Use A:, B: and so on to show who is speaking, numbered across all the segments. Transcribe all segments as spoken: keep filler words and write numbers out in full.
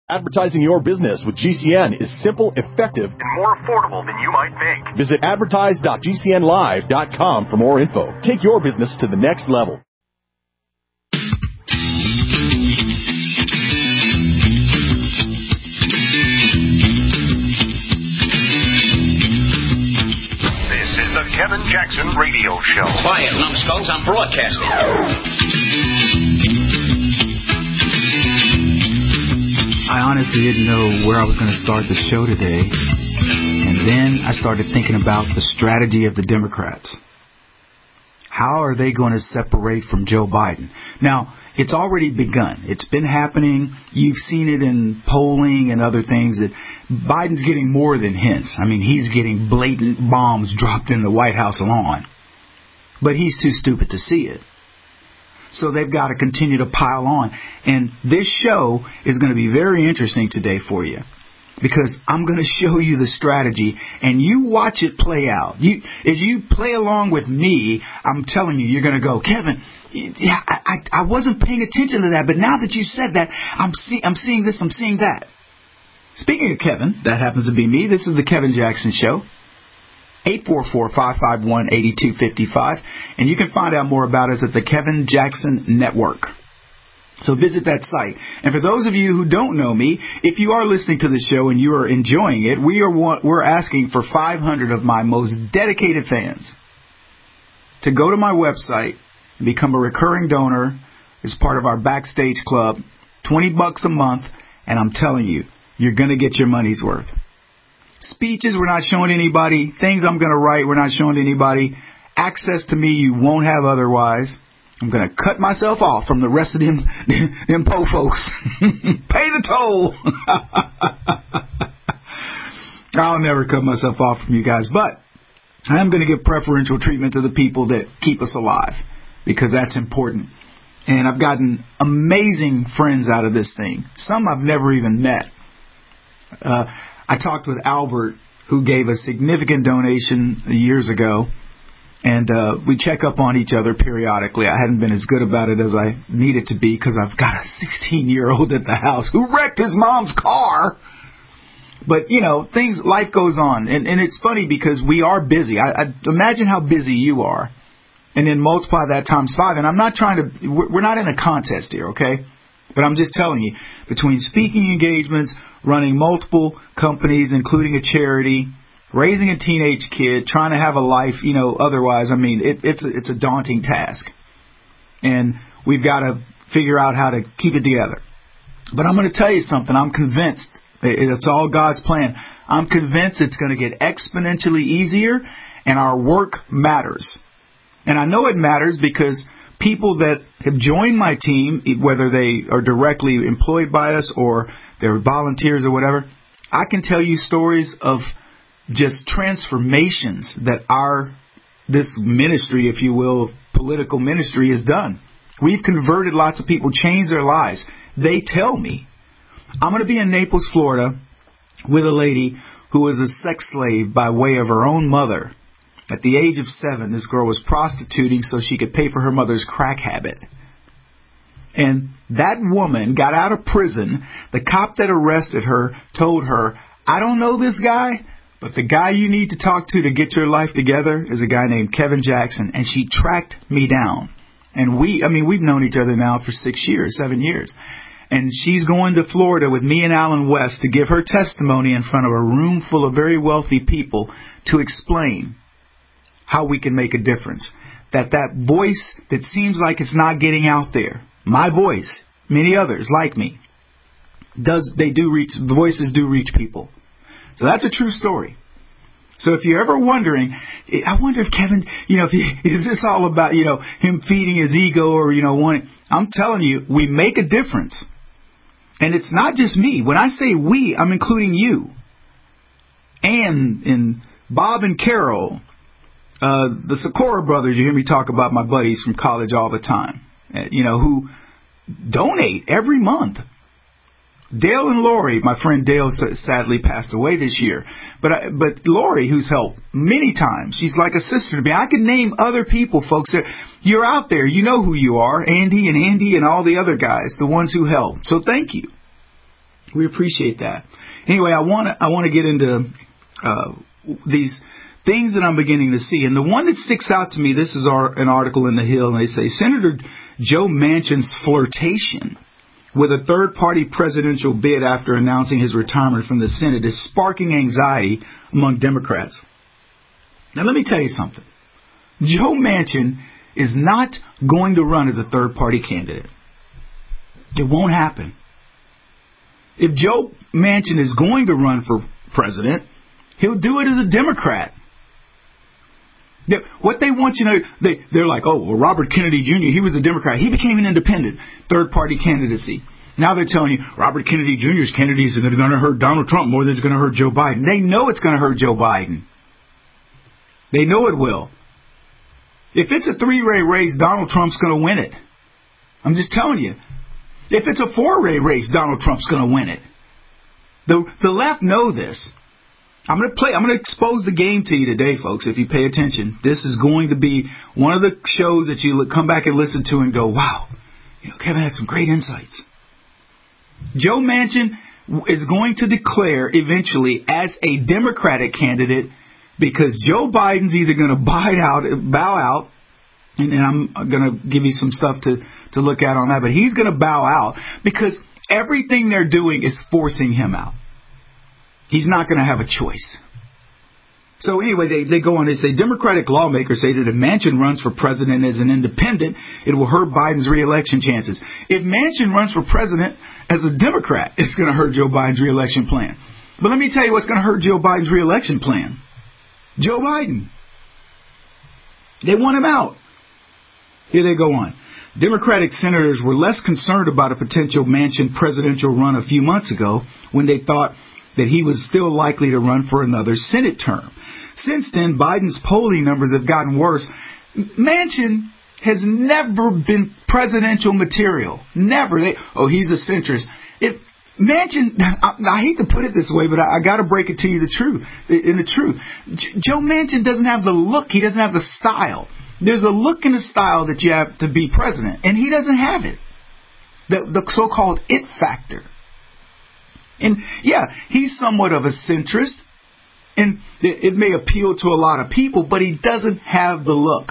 A: Advertising your business with G C N is simple, effective,
B: and more affordable than you might think.
A: Visit advertise dot g c n live dot com for more info. Take your business to the next level.
B: This is the Kevin Jackson Radio Show.
C: Quiet, numbskulls, I'm broadcasting.
D: I honestly didn't know where I was going to start the show today. And then I started thinking about the strategy of the Democrats. How are they going to separate from Joe Biden? Now, it's already begun. It's been happening. You've seen it in polling and other things that Biden's getting more than hints. I mean, he's getting blatant bombs dropped in the White House lawn. But he's too stupid to see it. So they've got to continue to pile on. And this show is going to be very interesting today for you, because I'm going to show you the strategy, and you watch it play out. You, as you play along with me, I'm telling you, you're going to go, Kevin, yeah, I, I, I wasn't paying attention to that, but now that you said that, I'm, see, I'm seeing this, I'm seeing that. Speaking of Kevin, that happens to be me. This is the Kevin Jackson Show. eight four four, five five one, eight two five five. And you can find out more about us at the Kevin Jackson Network. So visit that site. And for those of you who don't know me, if you are listening to the show and you are enjoying it, we are we're asking for five hundred of my most dedicated fans to go to my website and become a recurring donor as part of our Backstage Club. twenty bucks a month, and I'm telling you, you're going to get your money's worth. Speeches we're not showing anybody. Things I'm going to write we're not showing anybody. Access to me you won't have otherwise. I'm going to cut myself off from the rest of them, them po folks. Pay the toll. I'll never cut myself off from you guys, but I am going to give preferential treatment to the people that keep us alive, because that's important. And I've gotten amazing friends out of this thing. Some I've never even met. Uh, I talked with Albert, who gave a significant donation years ago, and uh, we check up on each other periodically. I hadn't been as good about it as I needed to be, because I've got a sixteen-year-old at the house who wrecked his mom's car. But, you know, things, life goes on. And, and it's funny because we are busy. I, I imagine how busy you are, and then multiply that times five. And I'm not trying to, we're not in a contest here, okay? But I'm just telling you, between speaking engagements, running multiple companies, including a charity, raising a teenage kid, trying to have a life, you know, otherwise, I mean, it, it's, a, it's a daunting task. And we've got to figure out how to keep it together. But I'm going to tell you something. I'm convinced. It's all God's plan. I'm convinced it's going to get exponentially easier, and our work matters. And I know it matters because people that have joined my team, whether they are directly employed by us or they're volunteers or whatever, I can tell you stories of just transformations that our, this ministry, if you will, political ministry has done. We've converted lots of people, changed their lives. They tell me. I'm going to be in Naples, Florida, with a lady who was a sex slave by way of her own mother. At the age of seven, this girl was prostituting so she could pay for her mother's crack habit. And that woman got out of prison. The cop that arrested her told her, I don't know this guy, but the guy you need to talk to to get your life together is a guy named Kevin Jackson. And she tracked me down. And we, I mean, we've known each other now for six years, seven years. And she's going to Florida with me and Alan West to give her testimony in front of a room full of very wealthy people to explain how we can make a difference. That that voice that seems like it's not getting out there, my voice, many others like me, does they do reach, the voices do reach people. So that's a true story. So if you're ever wondering, I wonder if Kevin, you know, if he, is this all about, you know, him feeding his ego or, you know, wanting, I'm telling you, we make a difference. And it's not just me. When I say we, I'm including you. Ann and Bob and Carol, uh, the Sikora brothers, you hear me talk about my buddies from college all the time, uh, you know, who donate every month. Dale and Lori, my friend Dale sadly passed away this year, but I, but Lori, who's helped many times, she's like a sister to me. I can name other people, folks. That you're out there, you know who you are, Andy and Andy and all the other guys, the ones who help. So thank you. We appreciate that. Anyway, I want to I want to get into uh, these things that I'm beginning to see. And the one that sticks out to me, this is our, an article in The Hill, and they say, Senator Joe Manchin's flirtation with a third-party presidential bid after announcing his retirement from the Senate is sparking anxiety among Democrats. Now, let me tell you something. Joe Manchin is not going to run as a third-party candidate. It won't happen. If Joe Manchin is going to run for president, he'll do it as a Democrat. What they want you to know, they, they're like, oh, well, Robert Kennedy Junior, he was a Democrat. He became an independent, third-party candidacy. Now they're telling you Robert Kennedy Junior's candidacies are going to hurt Donald Trump more than it's going to hurt Joe Biden. They know it's going to hurt Joe Biden. They know it will. If it's a three-way race, Donald Trump's going to win it. I'm just telling you. If it's a four-way race, Donald Trump's going to win it. The the left know this. I'm going to play. I'm going to expose the game to you today, folks. If you pay attention, this is going to be one of the shows that you come back and listen to and go, "Wow, you know, Kevin had some great insights." Joe Manchin is going to declare eventually as a Democratic candidate because Joe Biden's either going to buy out, bow out, and I'm going to give you some stuff to to look at on that, but he's going to bow out because everything they're doing is forcing him out. He's not going to have a choice. So anyway, they, they go on, they say, Democratic lawmakers say that if Manchin runs for president as an independent, it will hurt Biden's reelection chances. If Manchin runs for president as a Democrat, it's going to hurt Joe Biden's reelection plan. But let me tell you what's going to hurt Joe Biden's reelection plan. Joe Biden. They want him out. Here they go on. Democratic senators were less concerned about a potential Manchin presidential run a few months ago when they thought that he was still likely to run for another Senate term. Since then, Biden's polling numbers have gotten worse. Manchin has never been presidential material. Never. They, oh, he's a centrist. If Manchin, I, I hate to put it this way, but I, I got to break it to you the truth. In the truth, J- Joe Manchin doesn't have the look. He doesn't have the style. There's a look and a style that you have to be president, and he doesn't have it. The, the so-called it factor. And yeah, he's somewhat of a centrist, and it, it may appeal to a lot of people, but he doesn't have the look.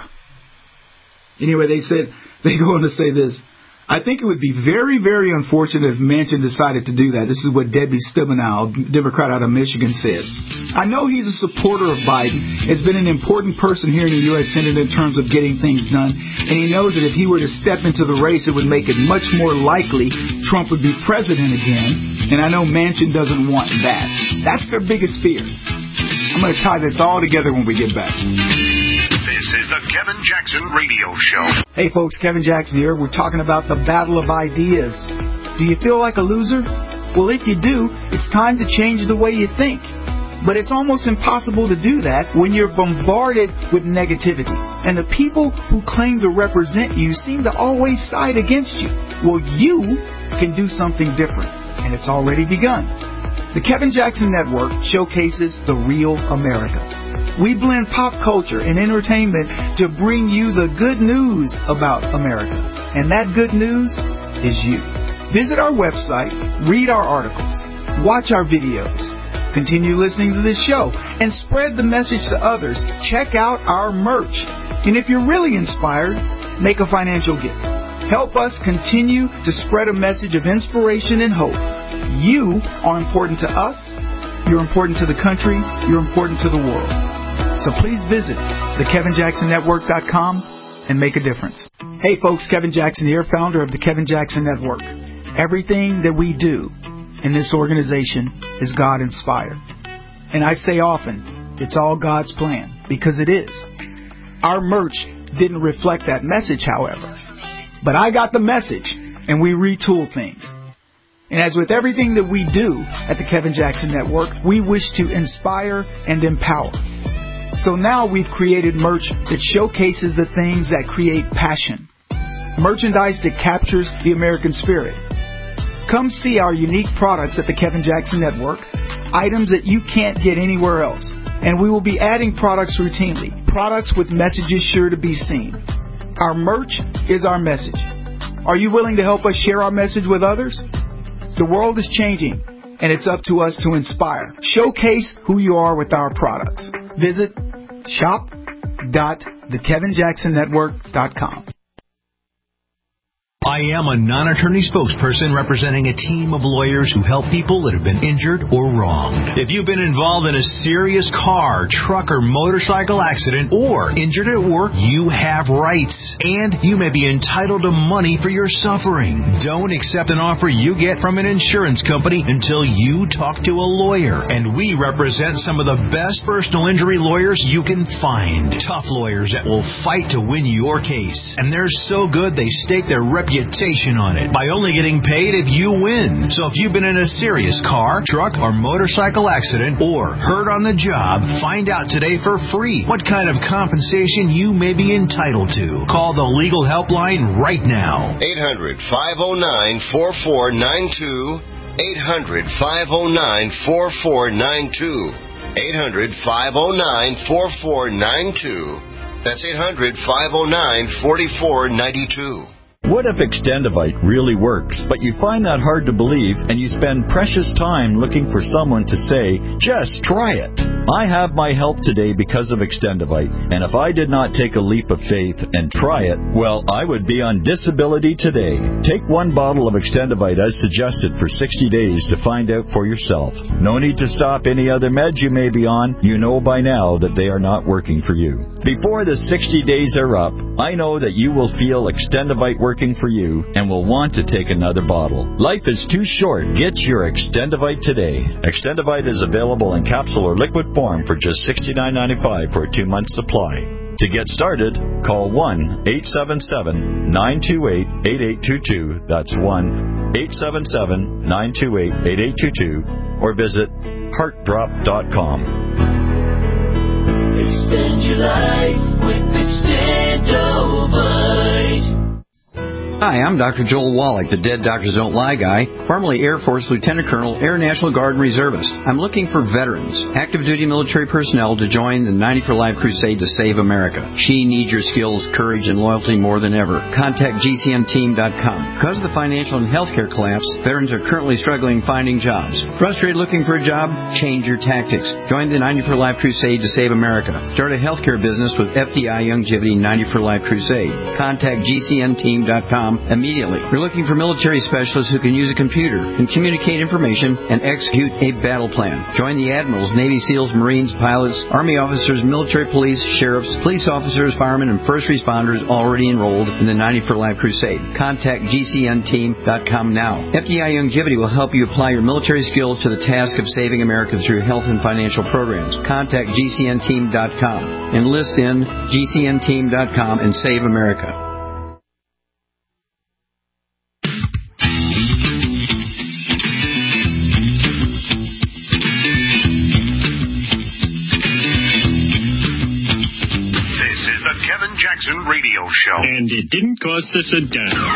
D: Anyway, they said, they go on to say this. I think it would be very, very unfortunate if Manchin decided to do that. This is what Debbie Stabenow, Democrat out of Michigan, said. I know he's a supporter of Biden. Has been an important person here in the U S Senate in terms of getting things done. And he knows that if he were to step into the race, it would make it much more likely Trump would be president again. And I know Manchin doesn't want that. That's their biggest fear. I'm going to tie this all together when we get back.
B: This is the Kevin Jackson Radio Show.
D: Hey folks, Kevin Jackson here. We're talking about the battle of ideas. Do you feel like a loser? Well, if you do, it's time to change the way you think. But it's almost impossible to do that when you're bombarded with negativity. And the people who claim to represent you seem to always side against you. Well, you can do something different. And it's already begun. The Kevin Jackson Network showcases the real America. We blend pop culture and entertainment to bring you the good news about America. And that good news is you. Visit our website, read our articles, watch our videos, continue listening to this show, and spread the message to others. Check out our merch. And if you're really inspired, make a financial gift. Help us continue to spread a message of inspiration and hope. You are important to us. You're important to the country. You're important to the world. So please visit the kevin jackson network dot com and make a difference. Hey folks, Kevin Jackson here, founder of the Kevin Jackson Network. Everything that we do in this organization is God-inspired. And I say often, it's all God's plan, because it is. Our merch didn't reflect that message, however. But I got the message, and we retool things. And as with everything that we do at the Kevin Jackson Network, we wish to inspire and empower. So now we've created merch that showcases the things that create passion. Merchandise that captures the American spirit. Come see our unique products at the Kevin Jackson Network, items that you can't get anywhere else. And we will be adding products routinely, products with messages sure to be seen. Our merch is our message. Are you willing to help us share our message with others? The world is changing, and it's up to us to inspire. Showcase who you are with our products. Visit shop dot the kevin jackson network dot com.
C: I am a non-attorney spokesperson representing a team of lawyers who help people that have been injured or wronged. If you've been involved in a serious car, truck, or motorcycle accident or injured at work, you have rights, and you may be entitled to money for your suffering. Don't accept an offer you get from an insurance company until you talk to a lawyer, and we represent some of the best personal injury lawyers you can find. Tough lawyers that will fight to win your case, and they're so good they stake their reputation on it by only getting paid if you win. So if you've been in a serious car, truck, or motorcycle accident or hurt on the job, find out today for free what kind of compensation you may be entitled to. Call the legal helpline right now.
E: eight hundred, five oh nine, four four nine two. eight hundred, five oh nine, four four nine two. eight hundred, five oh nine, four four nine two. That's eight hundred, five oh nine, four four nine two.
F: What if Extendivite really works, but you find that hard to believe and you spend precious time looking for someone to say, just try it? I have my help today because of Extendivite, and if I did not take a leap of faith and try it, well, I would be on disability today. Take one bottle of Extendivite as suggested for sixty days to find out for yourself. No need to stop any other meds you may be on. You know by now that they are not working for you. Before the sixty days are up, I know that you will feel Extendivite working for you and will want to take another bottle. Life is too short. Get your Extendivite today. Extendivite is available in capsule or liquid form for just sixty-nine ninety-five for a two-month supply. To get started, call one eight seven seven, nine two eight, eight eight two two. That's one eight seven seven, nine two eight, eight eight two two, or visit heart drop dot com.
G: Extend your life with Extendivite.
H: Hi, I'm Doctor Joel Wallach, the Dead Doctors Don't Lie guy, formerly Air Force Lieutenant Colonel, Air National Guard and Reservist. I'm looking for veterans, active duty military personnel to join the ninety for Life crusade to save America. She needs your skills, courage, and loyalty more than ever. Contact G C N team dot com. Because of the financial and healthcare collapse, veterans are currently struggling finding jobs. Frustrated looking for a job? Change your tactics. Join the ninety for Life crusade to save America. Start a healthcare business with F D I Youngevity ninety for Life crusade. Contact G C N team dot com immediately. We're looking for military specialists who can use a computer and communicate information and execute a battle plan. Join the admirals, Navy SEALs, Marines, pilots, Army officers, military police, sheriffs, police officers, firemen, and first responders already enrolled in the ninety for Life crusade. Contact G C N team dot com now. F D I Youngevity will help you apply your military skills to the task of saving America through health and financial programs. Contact G C N team dot com. Enlist in G C N team dot com and save America.
B: Jackson Radio Show.
I: And it didn't cost us a dime.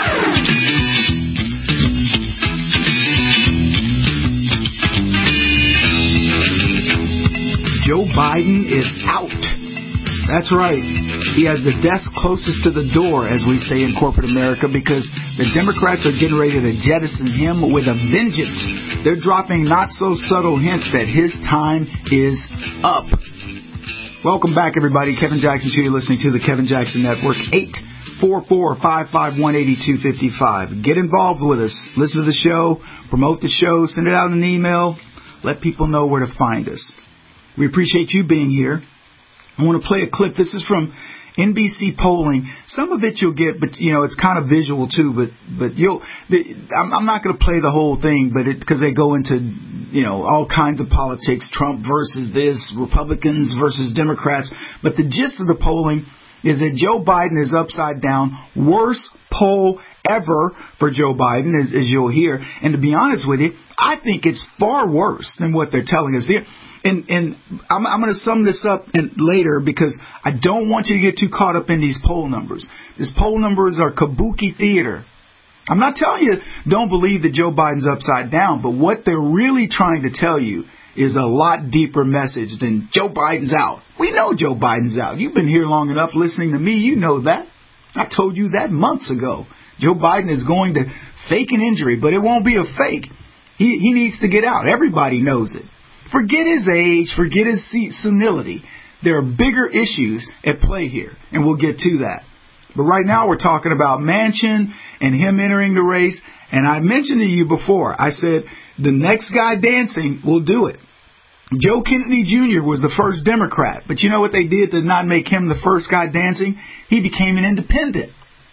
D: Joe Biden is out. That's right. He has the desk closest to the door, as we say in corporate America, because the Democrats are getting ready to jettison him with a vengeance. They're dropping not-so-subtle hints that his time is up. Welcome back, everybody. Kevin Jackson Show. You're listening to the Kevin Jackson Network. eight four four, five five one, eight two five five. Get involved with us. Listen to the show. Promote the show. Send it out in an email. Let people know where to find us. We appreciate you being here. I want to play a clip. This is from N B C polling. Some of it you'll get, but you know it's kind of visual too. But but you'll. The, I'm, I'm not going to play the whole thing, but it because they go into you know all kinds of politics. Trump versus this, Republicans versus Democrats. But the gist of the polling is that Joe Biden is upside down. Worst poll ever for Joe Biden, as, as you'll hear. And to be honest with you, I think it's far worse than what they're telling us here. And, and I'm, I'm going to sum this up in, later because I don't want you to get too caught up in these poll numbers. These poll numbers are kabuki theater. I'm not telling you don't believe that Joe Biden's upside down, but what they're really trying to tell you is a lot deeper message than Joe Biden's out. We know Joe Biden's out. You've been here long enough listening to me. You know that. I told you that months ago. Joe Biden is going to fake an injury, but it won't be a fake. He, he needs to get out. Everybody knows it. Forget his age. Forget his senility. There are bigger issues at play here, and we'll get to that. But right now we're talking about Manchin and him entering the race. And I mentioned to you before, I said the next guy dancing will do it. Joe Kennedy Junior was the first Democrat. But you know what they did to not make him the first guy dancing? He became an independent.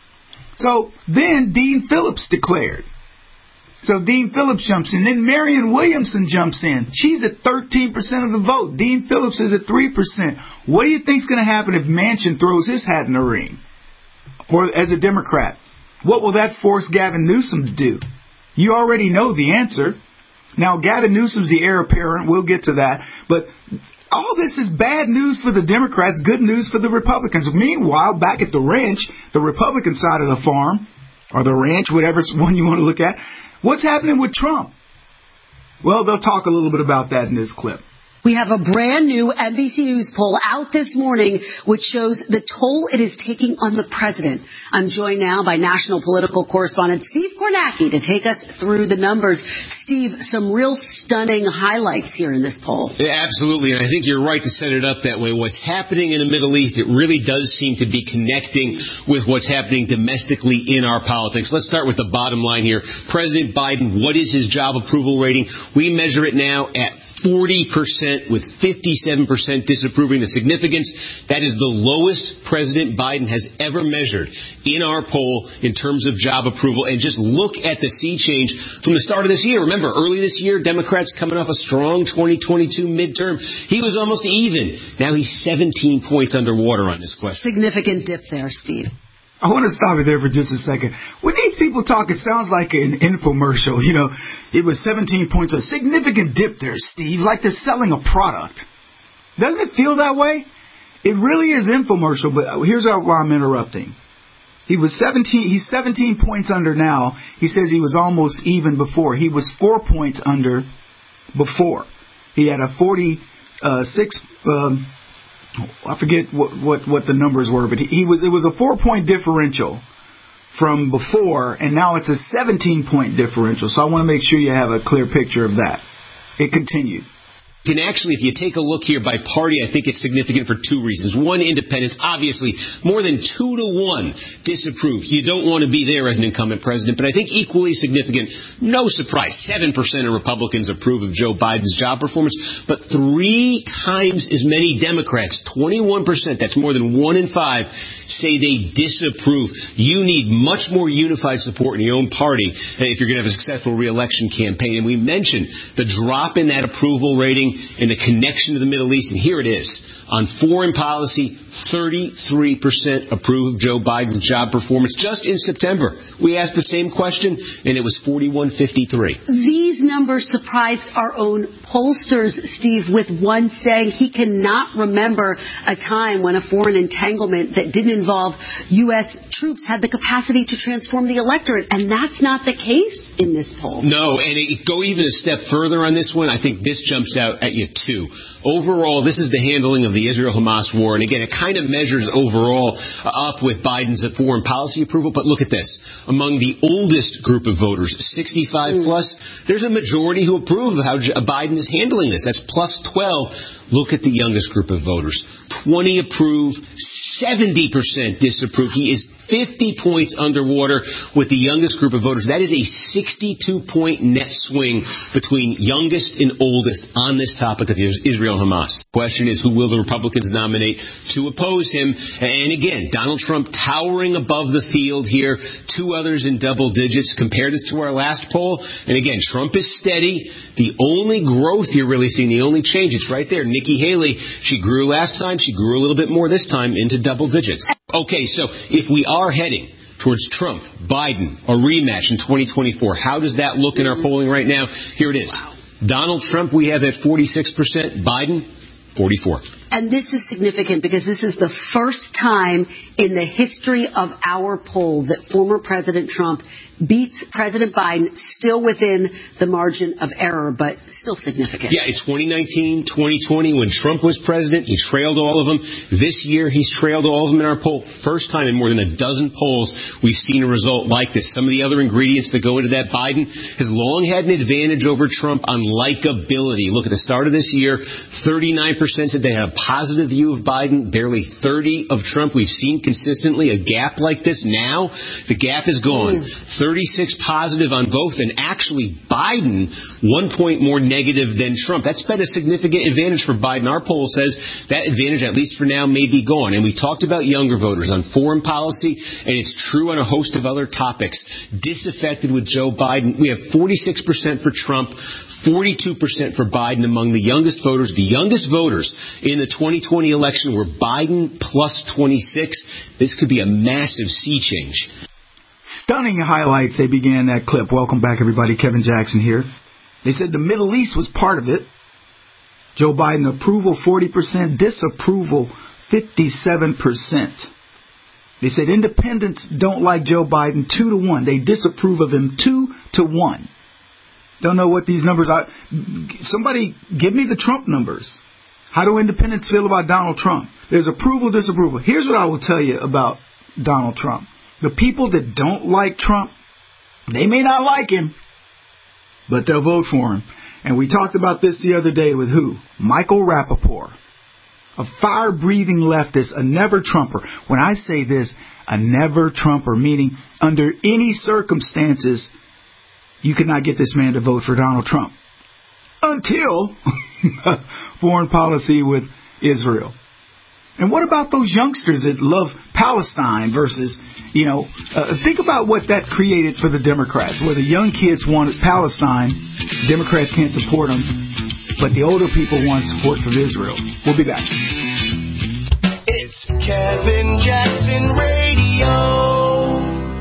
D: So then Dean Phillips declared. So Dean Phillips jumps in. Then Marianne Williamson jumps in. She's at thirteen percent of the vote. Dean Phillips is at three percent. What do you think's going to happen if Manchin throws his hat in the ring for as a Democrat? What will that force Gavin Newsom to do? You already know the answer. Now, Gavin Newsom's the heir apparent. We'll get to that. But all this is bad news for the Democrats, good news for the Republicans. Meanwhile, back at the ranch, the Republican side of the farm, or the ranch, whatever one you want to look at, what's happening with Trump? Well, they'll talk a little bit about that in this clip.
J: We have a brand new N B C News poll out this morning which shows the toll it is taking on the president. I'm joined now by national political correspondent Steve Kornacki to take us through the numbers. Steve, some real stunning highlights here in this poll.
K: Yeah, absolutely, and I think you're right to set it up that way. What's happening in the Middle East, it really does seem to be connecting with what's happening domestically in our politics. Let's start with the bottom line here. President Biden, what is his job approval rating? We measure it now at forty percent with fifty-seven percent disapproving. The significance, that is the lowest President Biden has ever measured in our poll in terms of job approval. And just look at the sea change from the start of this year. Remember, early this year, Democrats coming off a strong twenty twenty-two midterm. He was almost even. Now he's seventeen points underwater on this question.
J: Significant dip there, Steve.
D: I want to stop it there for just a second. When these people talk, it sounds like an infomercial. You know, it was seventeen points, a significant dip there, Steve, like they're selling a product. Doesn't it feel that way? It really is infomercial, but here's why I'm interrupting. He was seventeen, he's seventeen points under now. He says he was almost even before. He was four points under before. He had a forty-six, um, I forget what, what, what the numbers were, but he, he was, it was a four point differential from before, and now it's a seventeen point differential. So I want to make sure you have a clear picture of that. It continued.
K: Can actually, if you take a look here by party, I think it's significant for two reasons. One, independents, obviously, more than two to one disapprove. You don't want to be there as an incumbent president, but I think equally significant, no surprise, seven percent of Republicans approve of Joe Biden's job performance, but three times as many Democrats, twenty-one percent, that's more than one in five, say they disapprove. You need much more unified support in your own party if you're going to have a successful re-election campaign. And we mentioned the drop in that approval rating and the connection to the Middle East, and here it is. On foreign policy, thirty-three percent approve of Joe Biden's job performance. Just in September, we asked the same question, and it was forty-one fifty-three.
J: These numbers surprised our own pollsters, Steve, with one saying he cannot remember a time when a foreign entanglement that didn't involve U S troops had the capacity to transform the electorate, and that's not the case in this poll.
K: No, and it, go even a step further on this one. I think this jumps out at you, too. Overall, this is the handling of the Israel-Hamas war. And again, it kind of measures overall uh, up with Biden's foreign policy approval. But look at this. Among the oldest group of voters, sixty-five plus, there's a majority who approve of how Biden is handling this. That's plus twelve. Look at the youngest group of voters. twenty approve, seventy percent disapprove. He is fifty points underwater with the youngest group of voters. That is a sixty-two point net swing between youngest and oldest on this topic of Israel-Hamas. Question is, who will the Republicans nominate to oppose him? And again, Donald Trump towering above the field here. Two others in double digits. Compare this to our last poll. And again, Trump is steady. The only growth you're really seeing, the only change, it's right there. Nikki Haley, she grew last time. She grew a little bit more this time into double digits. Okay, so if we are heading towards Trump, Biden, a rematch in twenty twenty-four, how does that look in our polling right now? Here it is. Donald Trump, we have at forty-six percent. Biden, forty-four.
J: And this is significant because this is the first time in the history of our poll that former President Trump beats President Biden, still within the margin of error, but still significant.
K: Yeah, in twenty nineteen, twenty twenty, when Trump was president, he trailed all of them. This year, he's trailed all of them in our poll. First time in more than a dozen polls we've seen a result like this. Some of the other ingredients that go into that, Biden has long had an advantage over Trump on likability. Look, at the start of this year, thirty-nine percent said they had a positive view of Biden, barely thirty of Trump. We've seen consistently a gap like this. Now, the gap is gone. Mm. thirty-six positive on both, and actually Biden one point more negative than Trump. That's been a significant advantage for Biden. Our poll says that advantage, at least for now, may be gone. And we talked about younger voters on foreign policy, and it's true on a host of other topics. Disaffected with Joe Biden. We have forty-six percent for Trump, forty-two percent for Biden among the youngest voters. The youngest voters in the twenty twenty election were Biden plus twenty-six. This could be a massive sea change.
D: Stunning highlights. They began that clip. Welcome back, everybody. Kevin Jackson here. They said the Middle East was part of it. Joe Biden approval forty percent, disapproval fifty-seven percent. They said independents don't like Joe Biden two to one. They disapprove of him two to one. Don't know what these numbers are. Somebody give me the Trump numbers. How do independents feel about Donald Trump? There's approval, disapproval. Here's what I will tell you about Donald Trump. The people that don't like Trump, they may not like him, but they'll vote for him. And we talked about this the other day with who? Michael Rappaport, a fire-breathing leftist, a never-Trumper. When I say this, a never-Trumper, meaning under any circumstances, you could not get this man to vote for Donald Trump until foreign policy with Israel. And what about those youngsters that love Palestine versus, you know, uh, think about what that created for the Democrats, where the young kids wanted Palestine, Democrats can't support them, but the older people want support for Israel. We'll be back.
G: It's Kevin Jackson Radio.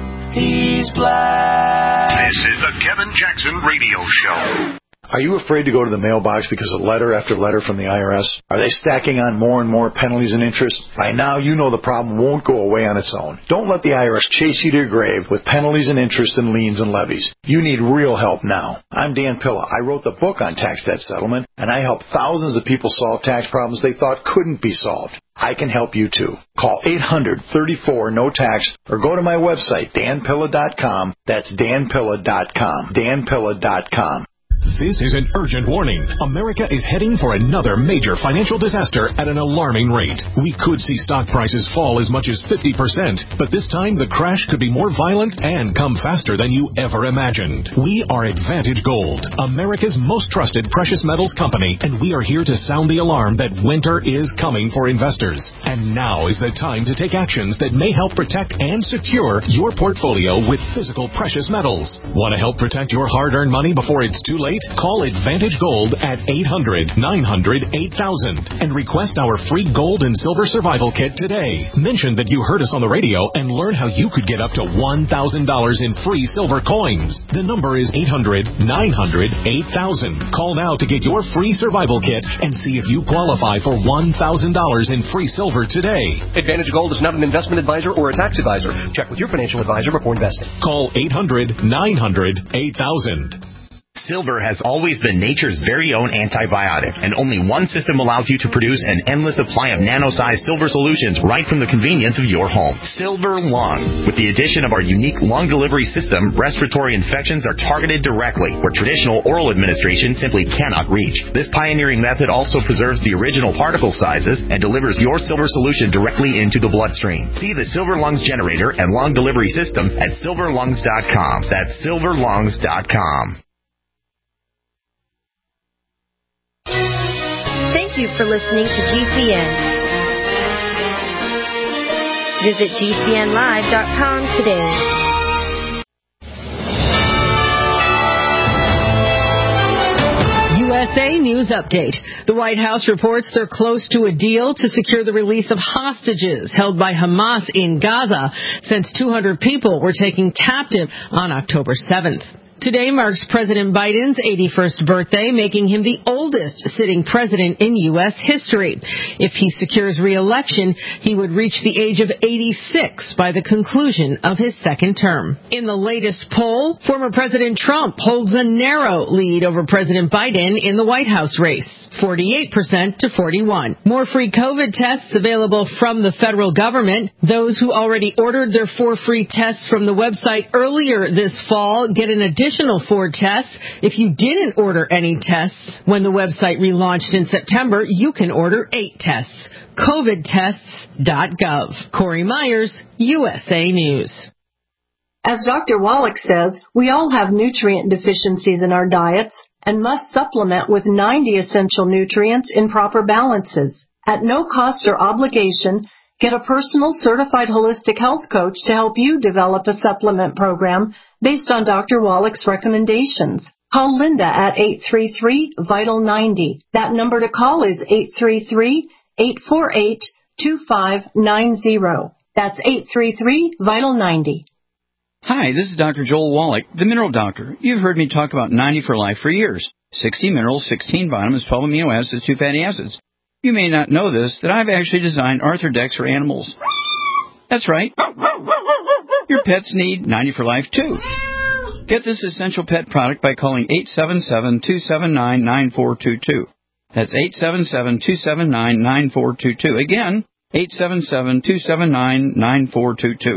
G: He's black.
B: This is the Kevin Jackson Radio Show.
L: Are you afraid to go to the mailbox because of letter after letter from the I R S? Are they stacking on more and more penalties and interest? By now, you know the problem won't go away on its own. Don't let the I R S chase you to your grave with penalties and interest and liens and levies. You need real help now. I'm Dan Pilla. I wrote the book on tax debt settlement, and I helped thousands of people solve tax problems they thought couldn't be solved. I can help you too. Call eight hundred, thirty-four, no tax or go to my website, dan pilla dot com. That's dan pilla dot com. dan pilla dot com.
A: This is an urgent warning. America is heading for another major financial disaster at an alarming rate. We could see stock prices fall as much as fifty percent, but this time the crash could be more violent and come faster than you ever imagined. We are Advantage Gold, America's most trusted precious metals company, and we are here to sound the alarm that winter is coming for investors. And now is the time to take actions that may help protect and secure your portfolio with physical precious metals. Want to help protect your hard-earned money before it's too late? Call Advantage Gold at eight hundred, nine hundred, eight thousand and request our free gold and silver survival kit today. Mention that you heard us on the radio and learn how you could get up to one thousand dollars in free silver coins. The number is eight hundred, nine hundred, eight thousand. Call now to get your free survival kit and see if you qualify for one thousand dollars in free silver today.
M: Advantage Gold is not an investment advisor or a tax advisor. Check with your financial advisor before investing.
A: Call eight hundred, nine hundred, eight thousand.
N: Silver has always been nature's very own antibiotic, and only one system allows you to produce an endless supply of nano-sized silver solutions right from the convenience of your home. Silver Lungs. With the addition of our unique lung delivery system, respiratory infections are targeted directly, where traditional oral administration simply cannot reach. This pioneering method also preserves the original particle sizes and delivers your silver solution directly into the bloodstream. See the Silver Lungs generator and lung delivery system at silver lungs dot com. That's silver lungs dot com.
O: Thank you for listening to G C N. Visit G C N live dot com today.
P: U S A News Update. The White House reports they're close to a deal to secure the release of hostages held by Hamas in Gaza, since two hundred people were taken captive on October seventh. Today marks President Biden's eighty-first birthday, making him the oldest sitting president in U S history. If he secures re-election, he would reach the age of eighty-six by the conclusion of his second term. In the latest poll, former President Trump holds a narrow lead over President Biden in the White House race, forty-eight percent to forty-one. More free COVID tests available from the federal government. Those who already ordered their four free tests from the website earlier this fall get an additional four tests. If you didn't order any tests when the website relaunched in September, you can order eight tests. covid tests dot gov. Corey Myers, U S A News.
Q: As Doctor Wallach says, we all have nutrient deficiencies in our diets and must supplement with ninety essential nutrients in proper balances. At no cost or obligation, get a personal certified holistic health coach to help you develop a supplement program based on Doctor Wallach's recommendations. Call Linda at eight three three, vital ninety. That number to call is eight three three, eight four eight, two five nine zero. That's eight three three, vital ninety.
H: Hi, this is Doctor Joel Wallach, the Mineral Doctor. You've heard me talk about ninety for Life for years. sixty minerals, sixteen vitamins, twelve amino acids, two fatty acids. You may not know this, that I've actually designed Arthrodex for animals. That's right. Your pets need ninety for Life, too. Get this essential pet product by calling eight seven seven, two seven nine, nine four two two. That's eight seven seven, two seven nine, nine four two two. Again, eight seven seven, two seven nine, nine four two two.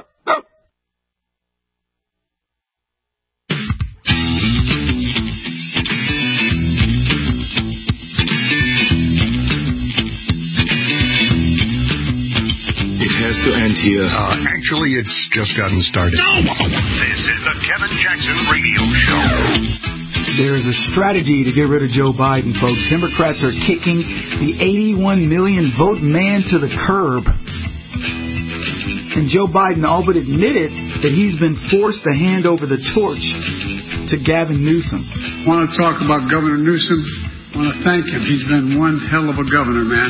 B: Has to end here. Uh, actually, it's just gotten started.
A: No! This is the Kevin Jackson Radio Show.
D: There is a strategy to get rid of Joe Biden, folks. Democrats are kicking the eighty-one million vote man to the curb. And Joe Biden all but admitted that he's been forced to hand over the torch to Gavin Newsom.
R: I want to talk about Governor Newsom. I want to thank him. He's been one hell of a governor, man.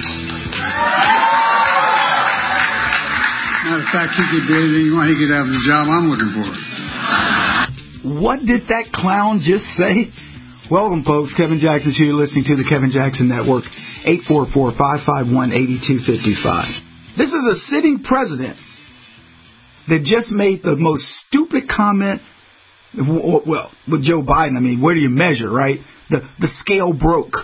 R: Matter of fact, he could do anything you want. He could have the job I'm looking for.
D: What did that clown just say? Welcome, folks. Kevin Jackson Show. You're listening to the Kevin Jackson Network. eight four four, five five one, eight two five five. This is a sitting president that just made the most stupid comment. Well, with Joe Biden, I mean, where do you measure, right? The, the scale broke.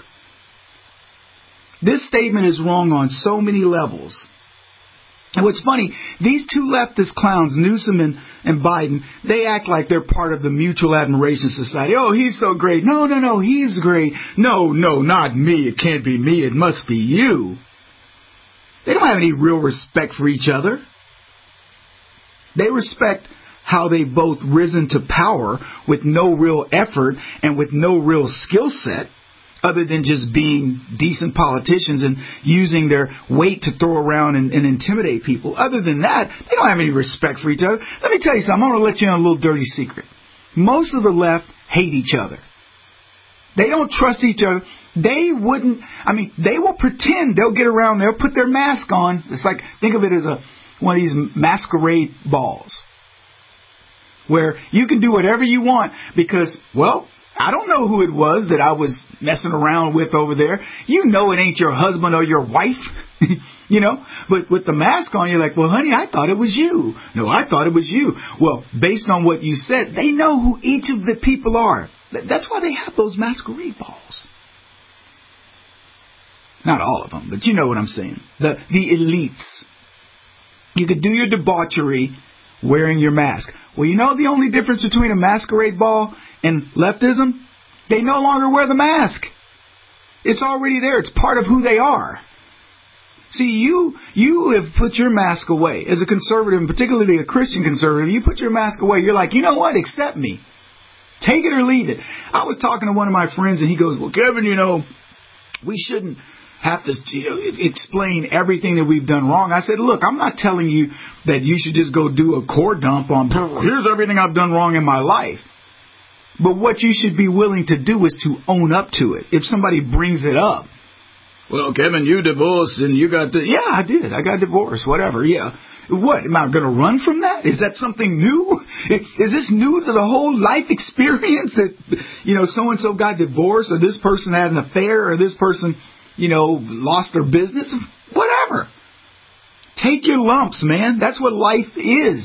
D: This statement is wrong on so many levels. And what's funny, these two leftist clowns, Newsom and, and Biden, they act like they're part of the Mutual Admiration Society. Oh, he's so great. No, no, no, he's great. No, no, not me. It can't be me. It must be you. They don't have any real respect for each other. They respect how they've both risen to power with no real effort and with no real skill set, other than just being decent politicians and using their weight to throw around and, and intimidate people. Other than that, they don't have any respect for each other. Let me tell you something. I'm going to let you in a little dirty secret. Most of the left hate each other. They don't trust each other. They wouldn't, I mean, they will pretend they'll get around, they'll put their mask on. It's like, think of it as a one of these masquerade balls where you can do whatever you want because, well, I don't know who it was that I was messing around with over there. You know it ain't your husband or your wife, you know. But with the mask on, you're like, well, honey, I thought it was you. No, I thought it was you. Well, based on what you said, they know who each of the people are. That's why they have those masquerade balls. Not all of them, but you know what I'm saying. The, the elites. You could do your debauchery wearing your mask. Well, you know the only difference between a masquerade ball and leftism? They no longer wear the mask. It's already there. It's part of who they are. See, you you have put your mask away. As a conservative, and particularly a Christian conservative, you put your mask away. You're like, you know what? Accept me. Take it or leave it. I was talking to one of my friends, and he goes, well, Kevin, you know, we shouldn't have to you know, explain everything that we've done wrong. I said, look, I'm not telling you that you should just go do a core dump on, here's everything I've done wrong in my life. But what you should be willing to do is to own up to it. If somebody brings it up, well, Kevin, you divorced and you got the, yeah, I did. I got divorced, whatever. Yeah. What? Am I going to run from that? Is that something new? Is this new to the whole life experience that, you know, so-and-so got divorced or this person had an affair or this person, you know, lost their business? Whatever. Take your lumps, man. That's what life is.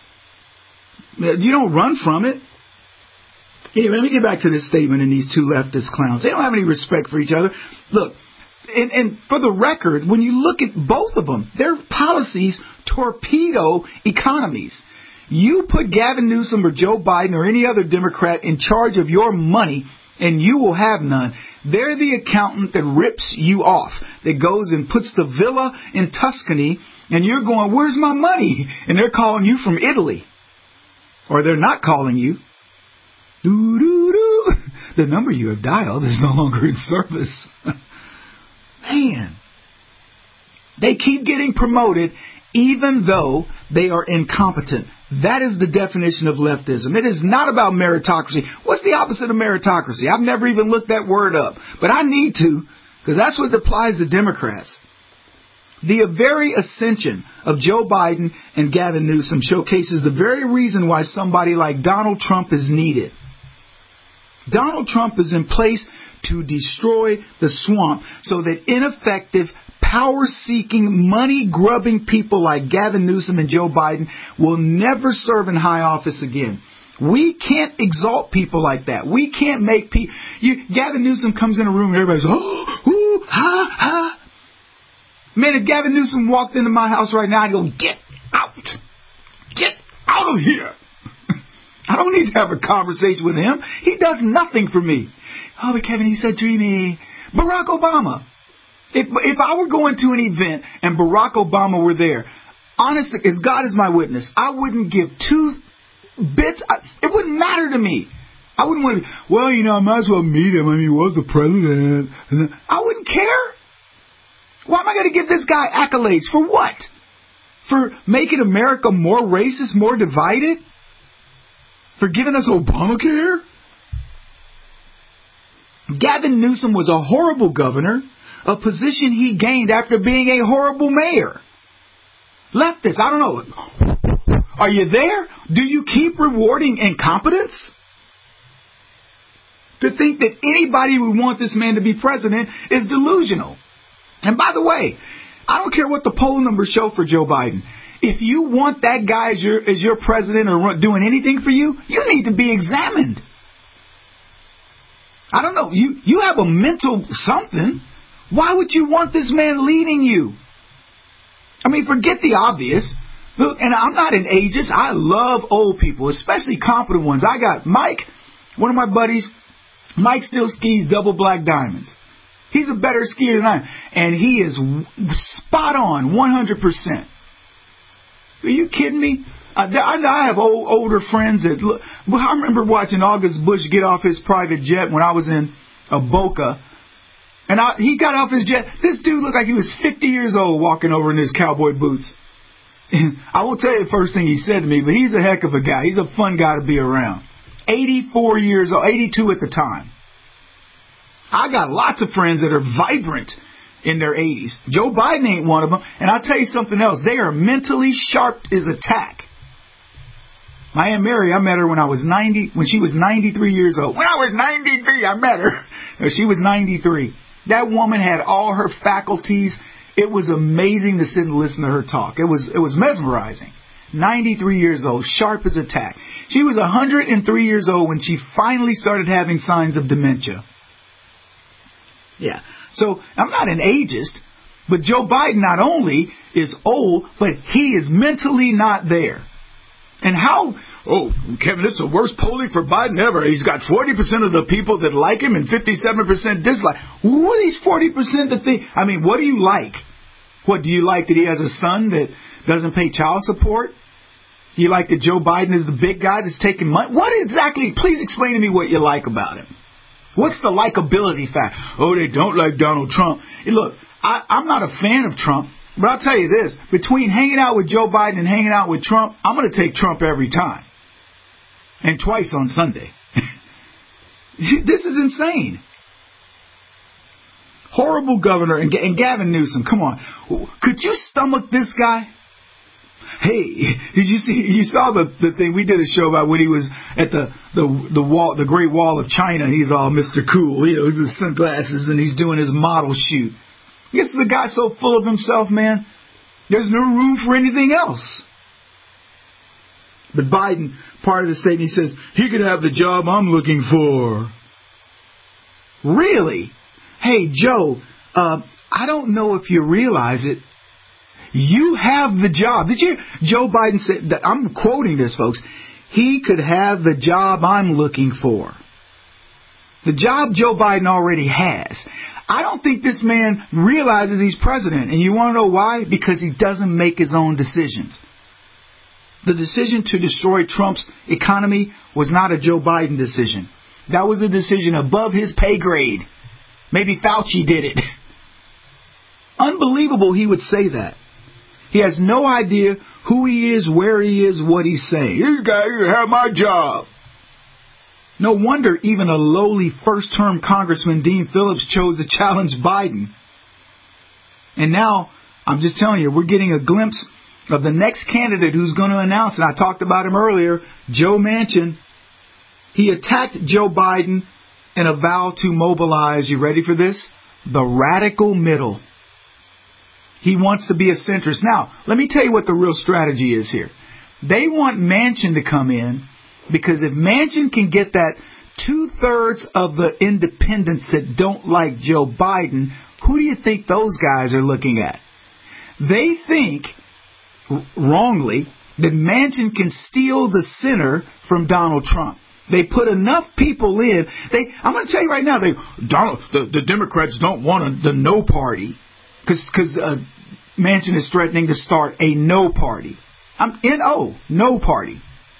D: You don't run from it. Anyway, let me get back to this statement in these two leftist clowns. They don't have any respect for each other. Look, and, and for the record, when you look at both of them, their policies torpedo economies. You put Gavin Newsom or Joe Biden or any other Democrat in charge of your money, and you will have none. They're the accountant that rips you off, that goes and puts the villa in Tuscany, and you're going, where's my money? And they're calling you from Italy. Or they're not calling you. Doo, doo, doo. The number you have dialed is no longer in service. Man. They keep getting promoted even though they are incompetent. That is the definition of leftism. It is not about meritocracy. What's the opposite of meritocracy? I've never even looked that word up. But I need to, because that's what applies to Democrats. The very ascension of Joe Biden and Gavin Newsom showcases the very reason why somebody like Donald Trump is needed. Donald Trump is in place to destroy the swamp so that ineffective, power-seeking, money-grubbing people like Gavin Newsom and Joe Biden will never serve in high office again. We can't exalt people like that. We can't make people... Gavin Newsom comes in a room and everybody's, oh, ooh, ha, ha. Man, if Gavin Newsom walked into my house right now, I'd go, get out. Get out of here. I don't need to have a conversation with him. He does nothing for me. Oh, but Kevin, he's so dreamy. Barack Obama. If if I were going to an event and Barack Obama were there, honestly, as God is my witness, I wouldn't give two bits. I, it wouldn't matter to me. I wouldn't want to, well, you know, I might as well meet him. I mean, he was the president. I wouldn't care. Why am I going to give this guy accolades? For what? For making America more racist, more divided? For giving us Obamacare? Gavin Newsom was a horrible governor, a position he gained after being a horrible mayor. Leftists, I don't know. Are you there? Do you keep rewarding incompetence? To think that anybody would want this man to be president is delusional. And by the way, I don't care what the poll numbers show for Joe Biden. If you want that guy as your as your president or doing anything for you, you need to be examined. I don't know. You, you have a mental something. Why would you want this man leading you? I mean, forget the obvious. Look, and I'm not an ageist. I love old people, especially competent ones. I got Mike, one of my buddies. Mike still skis double black diamonds. He's a better skier than I am. And he is spot on, one hundred percent. Are you kidding me? I, I have old, older friends that look. I remember watching August Bush get off his private jet when I was in uh, Boca. And I, he got off his jet. This dude looked like he was fifty years old walking over in his cowboy boots. And I won't tell you the first thing he said to me, but he's a heck of a guy. He's a fun guy to be around. eighty-four years old, eighty-two at the time. I got lots of friends that are vibrant in their eighties. Joe Biden ain't one of them. And I'll tell you something else. They are mentally sharp as a tack. My Aunt Mary, I met her when I was ninety, when she was ninety-three years old. When I was ninety-three, I met her. She was ninety-three. That woman had all her faculties. It was amazing to sit and listen to her talk. It was, it was mesmerizing. ninety-three years old, sharp as a tack. She was one hundred three years old when she finally started having signs of dementia. Yeah. So I'm not an ageist, but Joe Biden not only is old, but he is mentally not there. And how, oh, Kevin, it's the worst polling for Biden ever. He's got forty percent of the people that like him and fifty-seven percent dislike. What are these forty percent that they, I mean, what do you like? What, do you like that he has a son that doesn't pay child support? Do you like that Joe Biden is the big guy that's taking money? What exactly, please explain to me what you like about him. What's the likability factor? Oh, they don't like Donald Trump. Hey, look, I, I'm not a fan of Trump, but I'll tell you this. Between hanging out with Joe Biden and hanging out with Trump, I'm going to take Trump every time. And twice on Sunday. This is insane. horrible governor. And, and Gavin Newsom, come on. Could you stomach this guy? Hey, did you see, you saw the, the thing, we did a show about when he was at the, the, the wall, the Great Wall of China. He's all Mister Cool, you know, with his sunglasses, and he's doing his model shoot. This is the guy so full of himself, man. There's no room for anything else. But Biden, part of the statement, he says, he could have the job I'm looking for. Really? Hey, Joe, uh, I don't know if you realize it. You have the job. Did you? Joe Biden said, that, I'm quoting this, folks. He could have the job I'm looking for. The job Joe Biden already has. I don't think this man realizes he's president. And you want to know why? Because he doesn't make his own decisions. The decision to destroy Trump's economy was not a Joe Biden decision. That was a decision above his pay grade. Maybe Fauci did it. Unbelievable he would say that. He has no idea who he is, where he is, what he's saying. You guys have my job. No wonder even a lowly first-term Congressman Dean Phillips chose to challenge Biden. And now, I'm just telling you, we're getting a glimpse of the next candidate who's going to announce, and I talked about him earlier, Joe Manchin. He attacked Joe Biden in a vow to mobilize, you ready for this? The radical middle. He wants to be a centrist. Now, let me tell you what the real strategy is here. They want Manchin to come in because if Manchin can get that two-thirds of the independents that don't like Joe Biden, who do you think those guys are looking at? They think, wrongly, that Manchin can steal the center from Donald Trump. They put enough people in. They, I'm going to tell you right now, they, Donald, the, the Democrats don't want a, the no party. Because uh, Manchin is threatening to start a no party. I'm N O, no party.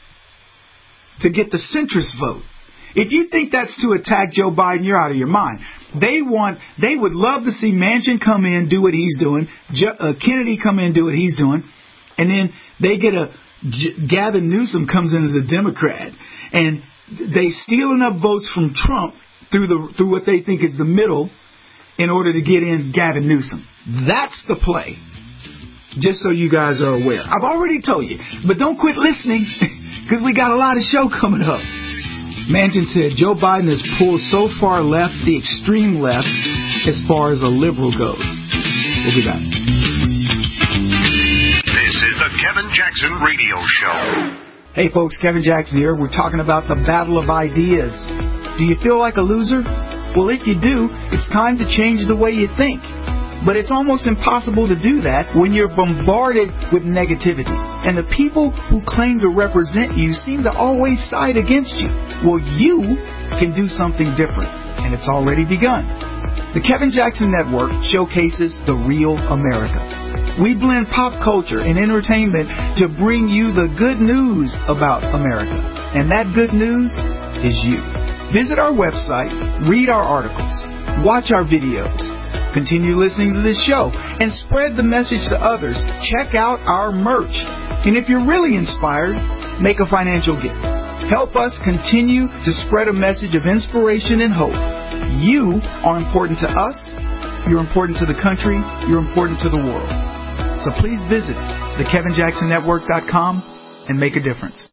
D: To get the centrist vote. If you think that's to attack Joe Biden, you're out of your mind. They want, they would love to see Manchin come in, do what he's doing, J- uh, Kennedy come in, do what he's doing, and then they get a J- Gavin Newsom comes in as a Democrat, and they steal enough votes from Trump through the through what they think is the middle in order to get in Gavin Newsom. That's the play. Just so you guys are aware. I've already told you. But don't quit listening because we got a lot of show coming up. Manchin said Joe Biden has pulled so far left, the extreme left, as far as a liberal goes. We'll be back.
S: This is the Kevin Jackson Radio Show.
D: Hey folks, Kevin Jackson here. We're talking about the battle of ideas. Do you feel like a loser? Well, if you do, it's time to change the way you think. But it's almost impossible to do that when you're bombarded with negativity. And the people who claim to represent you seem to always side against you. Well, you can do something different. And it's already begun. The Kevin Jackson Network showcases the real America. We blend pop culture and entertainment to bring you the good news about America. And that good news is you. Visit our website, read our articles, watch our videos, continue listening to this show, and spread the message to others. Check out our merch. And if you're really inspired, make a financial gift. Help us continue to spread a message of inspiration and hope. You are important to us, you're important to the country, you're important to the world. So please visit the kevin jackson network dot com and make a difference.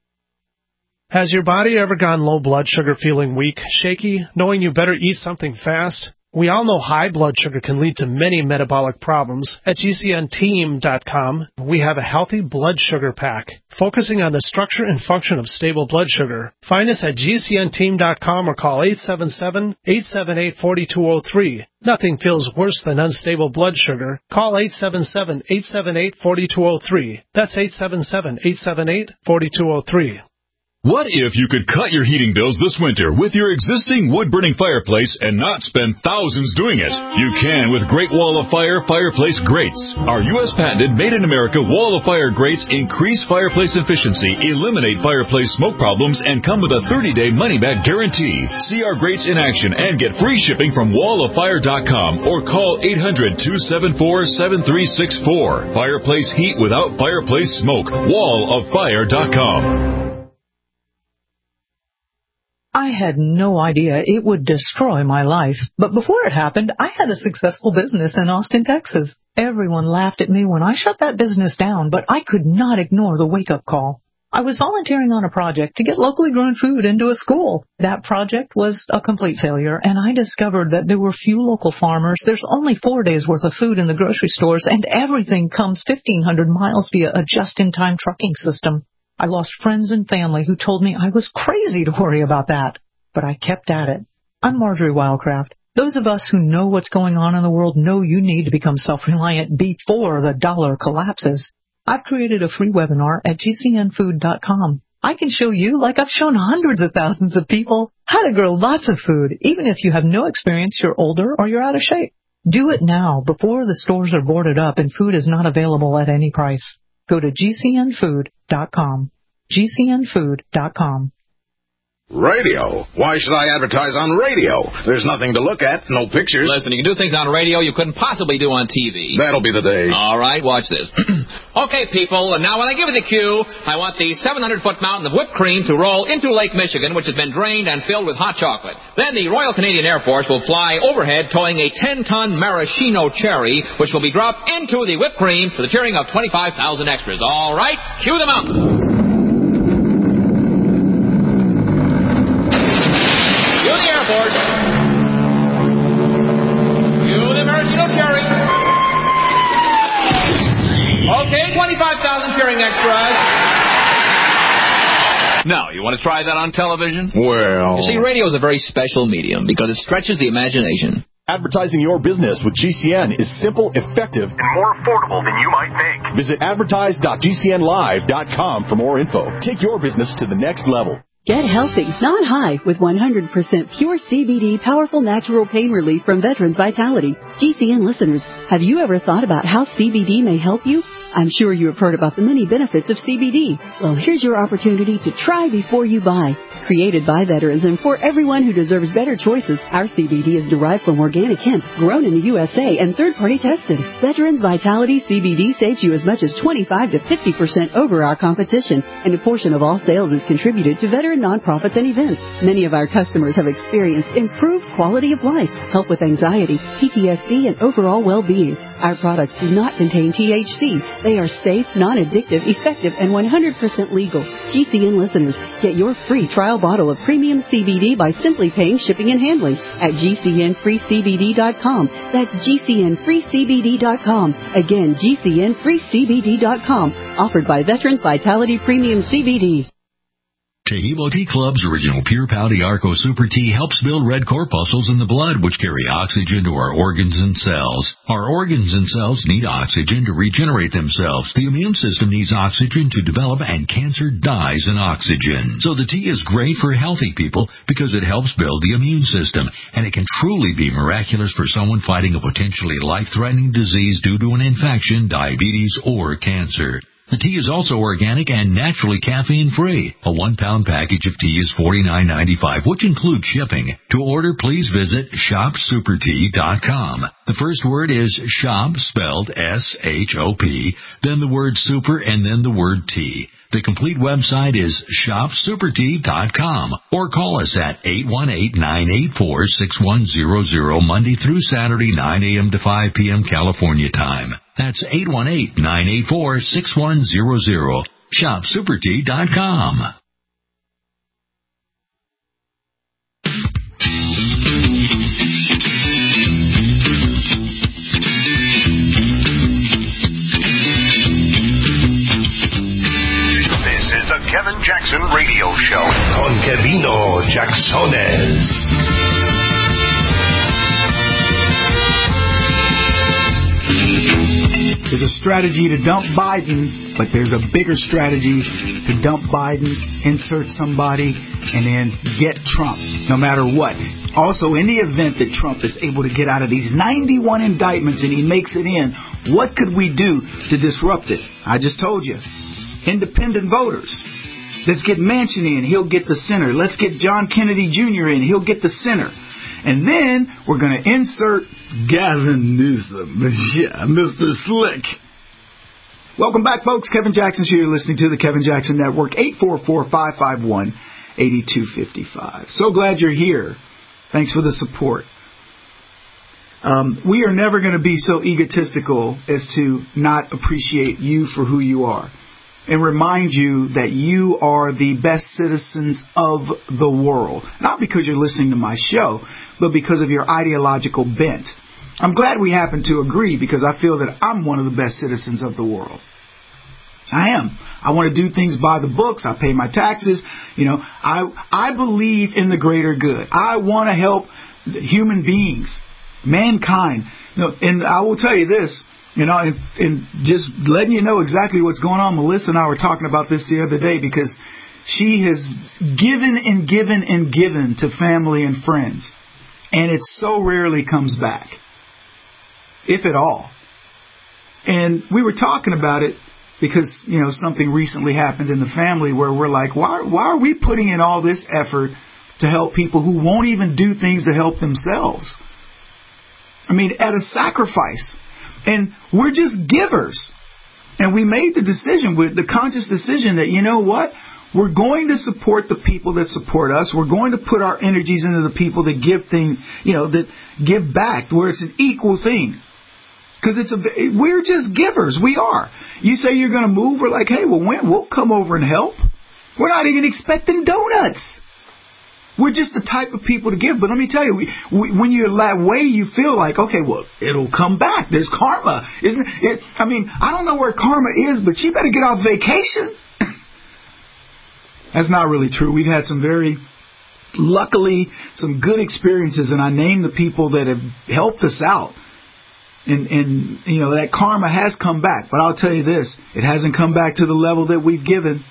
T: Has your body ever gone low blood sugar, feeling weak, shaky, knowing you better eat something fast? We all know high blood sugar can lead to many metabolic problems. At G C N team dot com, we have a healthy blood sugar pack, focusing on the structure and function of stable blood sugar. Find us at G C N team dot com or call eight seven seven, eight seven eight, four two zero three. Nothing feels worse than unstable blood sugar. Call eight seven seven, eight seven eight, four two zero three. That's eight seven seven, eight seven eight, four two zero three.
U: What if you could cut your heating bills this winter with your existing wood-burning fireplace and not spend thousands doing it? You can with Great Wall of Fire Fireplace Grates. Our U S patented made-in-America Wall of Fire grates increase fireplace efficiency, eliminate fireplace smoke problems, and come with a thirty-day money-back guarantee. See our grates in action and get free shipping from wall of fire dot com or call eight hundred, two seven four, seven three six four. Fireplace heat without fireplace smoke. wall of fire dot com.
C: I had no idea it would destroy my life. But before it happened, I had a successful business in Austin, Texas. Everyone laughed at me when I shut that business down, but I could not ignore the wake-up call. I was volunteering on a project to get locally grown food into a school. That project was a complete failure, and I discovered that there were few local farmers. There's only four days' worth of food in the grocery stores, and everything comes fifteen hundred miles via a just-in-time trucking system. I lost friends and family who told me I was crazy to worry about that, but I kept at it. I'm Marjorie Wildcraft. Those of us who know what's going on in the world know you need to become self-reliant before the dollar collapses. I've created a free webinar at G C N food dot com. I can show you, like I've shown hundreds of thousands of people, how to grow lots of food, even if you have no experience, you're older, or you're out of shape. Do it now, before the stores are boarded up and food is not available at any price. Go to G C N food dot com. G C N food dot com.
B: Radio? Why should I advertise on radio? There's nothing to look at, no pictures.
V: Listen, you can do things on radio you couldn't possibly do on T V.
B: That'll be the day.
V: All right, watch this. Okay, people, now when I give you the cue, I want the seven hundred foot mountain of whipped cream to roll into Lake Michigan, which has been drained and filled with hot chocolate. Then the Royal Canadian Air Force will fly overhead towing a ten ton maraschino cherry, which will be dropped into the whipped cream to the cheering of twenty-five thousand extras. All right, cue the mountain. Okay, twenty-five thousand cheering extras. Now, you want to try that on television?
B: Well...
V: You see, radio is a very special medium because it stretches the imagination.
W: Advertising your business with G C N is simple, effective,
S: and more affordable than you might think.
W: Visit advertise dot G C N live dot com for more info. Take your business to the next level.
X: Get healthy, not high, with one hundred percent pure C B D powerful natural pain relief from Veterans Vitality. G C N listeners, have you ever thought about how C B D may help you? I'm sure you have heard about the many benefits of C B D. Well, here's your opportunity to try before you buy. Created by veterans and for everyone who deserves better choices, our C B D is derived from organic hemp, grown in the U S A, and third-party tested. Veterans Vitality C B D saves you as much as twenty-five to fifty percent over our competition, and a portion of all sales is contributed to veteran nonprofits and events. Many of our customers have experienced improved quality of life, help with anxiety, P T S D, and overall well-being. Our products do not contain T H C. They are safe, non-addictive, effective, and one hundred percent legal. G C N listeners, get your free trial bottle of premium C B D by simply paying shipping and handling at G C N free C B D dot com. That's G C N free C B D dot com. Again, G C N free C B D dot com. Offered by Veterans Vitality Premium C B D.
A: Tehebo Tea Club's original Pure Pouty Arco Super Tea helps build red corpuscles in the blood, which carry oxygen to our organs and cells. Our organs and cells need oxygen to regenerate themselves. The immune system needs oxygen to develop, and cancer dies in oxygen. So the tea is great for healthy people because it helps build the immune system, and it can truly be miraculous for someone fighting a potentially life-threatening disease due to an infection, diabetes, or cancer. The tea is also organic and naturally caffeine-free. A one-pound package of tea is forty-nine ninety-five, which includes shipping. To order, please visit shop super tea dot com. The first word is shop, spelled S H O P, then the word super, and then the word tea. The complete website is shop super tea dot com, or call us at eight one eight, nine eight four, six one zero zero Monday through Saturday, nine a.m. to five p.m. California time. That's eight one eight, nine eight four, six one zero zero. shop super tea dot com.
S: The Kevin Jackson Radio Show. Con Kevino Jacksones.
D: There's a strategy to dump Biden, but there's a bigger strategy to dump Biden, insert somebody, and then get Trump, no matter what. Also, in the event that Trump is able to get out of these ninety-one indictments and he makes it in, what could we do to disrupt it? I just told you. Independent voters. Let's get Manchin in. He'll get the center. Let's get John Kennedy Junior in. He'll get the center. And then we're going to insert Gavin Newsom. Yeah, Mister Slick. Welcome back, folks. Kevin Jackson's here. You're listening to the Kevin Jackson Network. eight four four, five five one, eighty-two fifty-five. So glad you're here. Thanks for the support. Um, we are never going to be so egotistical as to not appreciate you for who you are and remind you that you are the best citizens of the world. Not because you're listening to my show, but because of your ideological bent. I'm glad we happen to agree because I feel that I'm one of the best citizens of the world. I am. I want to do things by the books. I pay my taxes. You know, I I believe in the greater good. I want to help human beings, mankind. You know, and I will tell you this, you know, and, and just letting you know exactly what's going on. Melissa and I were talking about this the other day because she has given and given and given to family and friends. And it so rarely comes back, if at all. And we were talking about it because, you know, something recently happened in the family where we're like, why, why are we putting in all this effort to help people who won't even do things to help themselves? I mean, at a sacrifice. And we're just givers. And we made the decision, with the conscious decision that, you know what? We're going to support the people that support us. We're going to put our energies into the people that give things, you know, that give back, where it's an equal thing. Because it's a, we're just givers. We are. You say you're going to move, we're like, hey, well, when? We'll come over and help. We're not even expecting donuts. We're just the type of people to give. But let me tell you, we, we, when you're that way, you feel like, okay, well, it'll come back. There's karma, isn't it? I mean, I don't know where karma is, but she better get off vacation. That's not really true. We've had some very, luckily, some good experiences, and I named the people that have helped us out. And, and, you know, that karma has come back. But I'll tell you this, it hasn't come back to the level that we've given.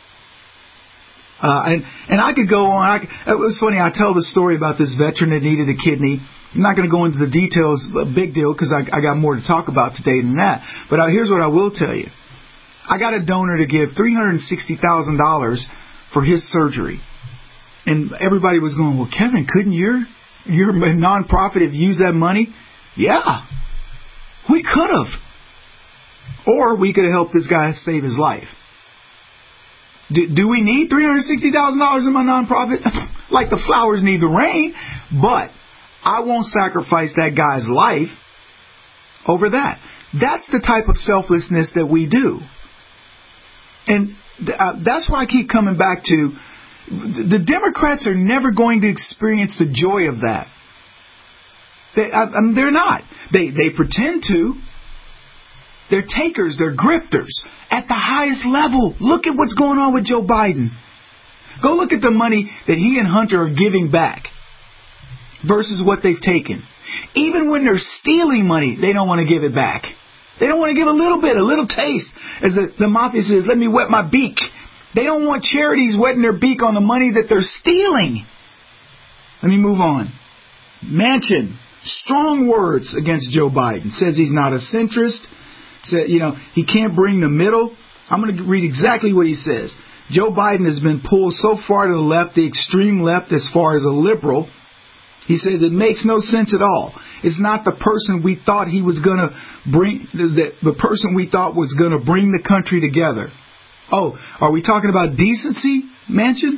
D: Uh, and, and I could go on. I, it was funny. I tell the story about this veteran that needed a kidney. I'm not going to go into the details, a big deal, because I, I got more to talk about today than that. But uh, here's what I will tell you. I got a donor to give three hundred sixty thousand dollars for his surgery. And everybody was going, well, Kevin, couldn't your, your nonprofit have used that money? Yeah. We could have. Or we could have helped this guy save his life. Do, do we need three hundred sixty thousand dollars in my nonprofit? Like the flowers need the rain. But I won't sacrifice that guy's life over that. That's the type of selflessness that we do. And th- uh, that's why I keep coming back to, the Democrats are never going to experience the joy of that. They, I, I mean, they're not. They they pretend to. They're takers. They're grifters at the highest level. Look at what's going on with Joe Biden. Go look at the money that he and Hunter are giving back versus what they've taken. Even when they're stealing money, they don't want to give it back. They don't want to give a little bit, a little taste. As the, the mafia says, let me wet my beak. They don't want charities wetting their beak on the money that they're stealing. Let me move on. Manchin. Strong words against Joe Biden. Says he's not a centrist. Said, you know, he can't bring the middle. I'm going to read exactly what he says. Joe Biden has been pulled so far to the left, the extreme left, as far as a liberal. He says it makes no sense at all. It's not the person we thought he was going to bring, the, the person we thought was going to bring the country together. Oh, are we talking about decency, Manchin?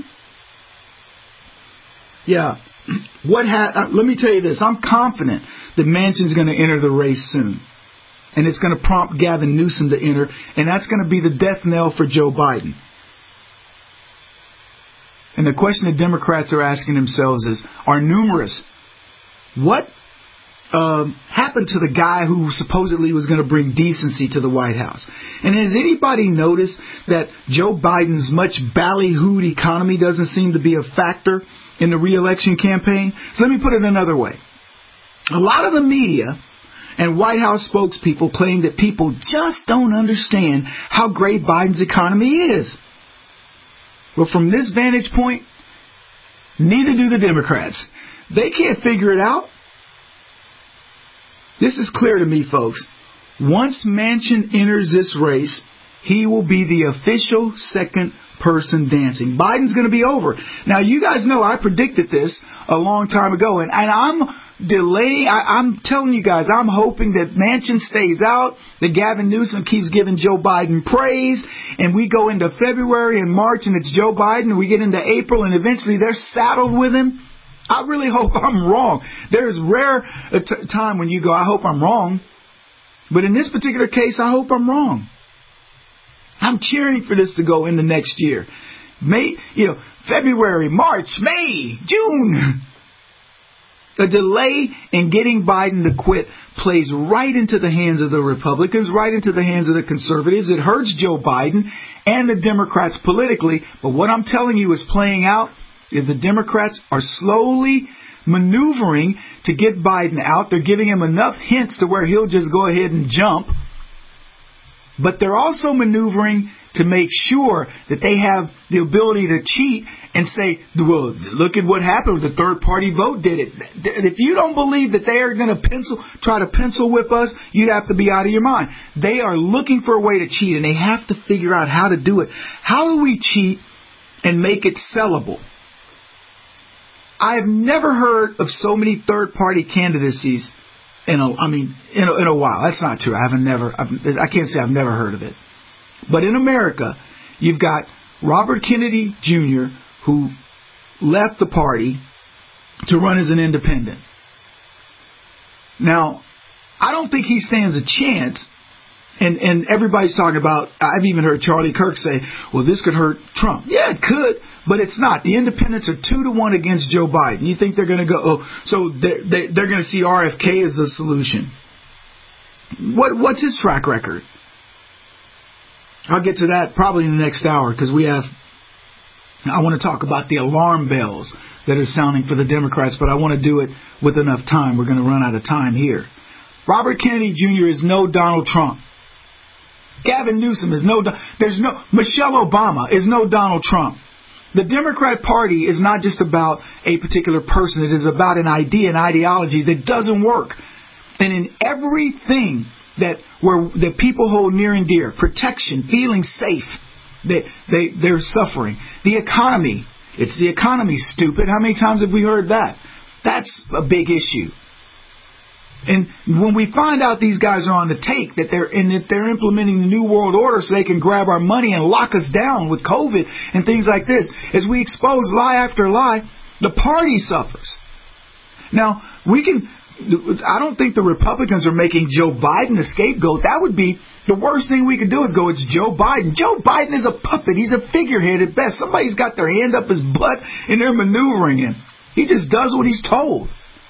D: Yeah. What ha- uh, let me tell you this. I'm confident that Manchin's going to enter the race soon. And it's going to prompt Gavin Newsom to enter. And that's going to be the death knell for Joe Biden. And the question that Democrats are asking themselves is, are numerous. What um, happened to the guy who supposedly was going to bring decency to the White House? And has anybody noticed that Joe Biden's much ballyhooed economy doesn't seem to be a factor in the re-election campaign? So let me put it another way. A lot of the media and White House spokespeople claim that people just don't understand how great Biden's economy is. Well, from this vantage point, neither do the Democrats. They can't figure it out. This is clear to me, folks. Once Manchin enters this race, he will be the official second person dancing. Biden's going to be over. Now, you guys know I predicted this a long time ago, and, and I'm delaying. I, I'm telling you guys, I'm hoping that Manchin stays out, that Gavin Newsom keeps giving Joe Biden praise, and we go into February and March, and it's Joe Biden, and we get into April, and eventually they're saddled with him. I really hope I'm wrong. There's rare a t- time when you go, I hope I'm wrong. But in this particular case, I hope I'm wrong. I'm cheering for this to go into next year. May, you know, February, March, May, June. A delay in getting Biden to quit plays right into the hands of the Republicans, right into the hands of the conservatives. It hurts Joe Biden and the Democrats politically. But what I'm telling you is playing out is the Democrats are slowly maneuvering to get Biden out. They're giving him enough hints to where he'll just go ahead and jump. But they're also maneuvering to make sure that they have the ability to cheat and say, well, look at what happened with the third-party vote did it. If you don't believe that they are going to pencil, try to pencil whip us, you'd have to be out of your mind. They are looking for a way to cheat, and they have to figure out how to do it. How do we cheat and make it sellable? I've never heard of so many third-party candidacies in a, I mean, in a, in a while. That's not true. I haven't never, I've, I can't say I've never heard of it. But in America, you've got Robert Kennedy Junior, who left the party to run as an independent. Now, I don't think he stands a chance. And, and everybody's talking about, I've even heard Charlie Kirk say, well, this could hurt Trump. Yeah, it could, but it's not. The independents are two to one against Joe Biden. You think they're going to go, oh, so they're, they, they're going to see R F K as the solution. What What's his track record? I'll get to that probably in the next hour because we have, I want to talk about the alarm bells that are sounding for the Democrats, but I want to do it with enough time. We're going to run out of time here. Robert Kennedy Junior is no Donald Trump. Gavin Newsom is no, there's no, Michelle Obama is no Donald Trump. The Democrat Party is not just about a particular person. It is about an idea, an ideology that doesn't work. And in everything that where that people hold near and dear, protection, feeling safe, they, they, they're suffering. The economy, it's the economy, stupid. How many times have we heard that? That's a big issue. And when we find out these guys are on the take, that they're and that they're implementing the New World Order so they can grab our money and lock us down with COVID and things like this, as we expose lie after lie, the party suffers. Now, we can, I don't think the Republicans are making Joe Biden the scapegoat. That would be the worst thing we could do is go, it's Joe Biden. Joe Biden is a puppet. He's a figurehead at best. Somebody's got their hand up his butt and they're maneuvering him. He just does what he's told.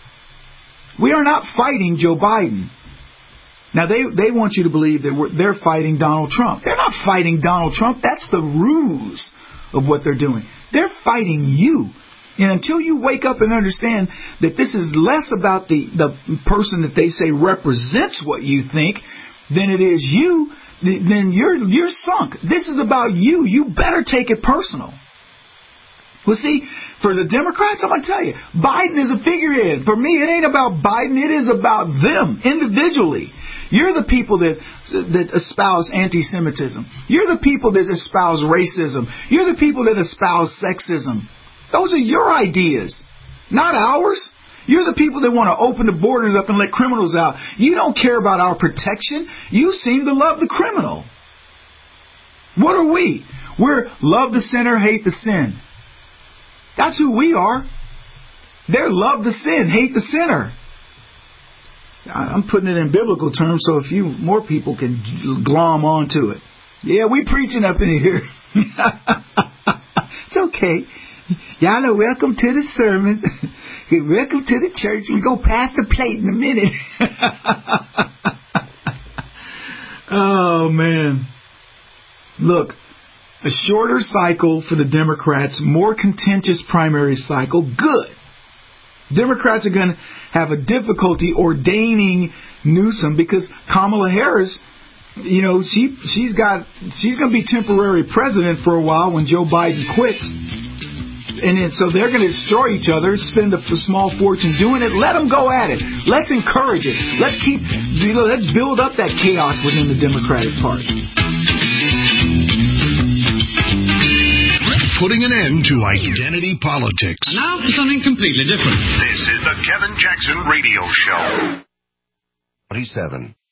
D: We are not fighting Joe Biden. Now, they, they want you to believe that we're, they're fighting Donald Trump. They're not fighting Donald Trump. That's the ruse of what they're doing. They're fighting you. And until you wake up and understand that this is less about the, the person that they say represents what you think than it is you, then you're, you're sunk. This is about you. You better take it personal. Well, see, for the Democrats, I'm going to tell you, Biden is a figurehead. For me, it ain't about Biden. It is about them individually. You're the people that that espouse anti-Semitism. You're the people that espouse racism. You're the people that espouse sexism. Those are your ideas, not ours. You're the people that want to open the borders up and let criminals out. You don't care about our protection. You seem to love the criminal. What are we? We're love the sinner, hate the sin. That's who we are. They're love the sin, hate the sinner. I'm putting it in biblical terms so a few more people can glom onto it. Yeah, we preaching up in here. It's okay. Y'all are welcome to the sermon. Welcome to the church. We're going to pass the plate in a minute. Oh, man. Look. A shorter cycle for the Democrats, more contentious primary cycle, good. Democrats are going to have a difficulty ordaining Newsom because Kamala Harris, you know, she she's got she's going to be temporary president for a while when Joe Biden quits. And then, so they're going to destroy each other, spend a small fortune doing it. Let them go at it. Let's encourage it. Let's keep, you know, let's build up that chaos within the Democratic Party.
S: putting an end to identity politics.
E: And now for something completely different.
S: This is the Kevin Jackson Radio Show.
F: twenty-seven.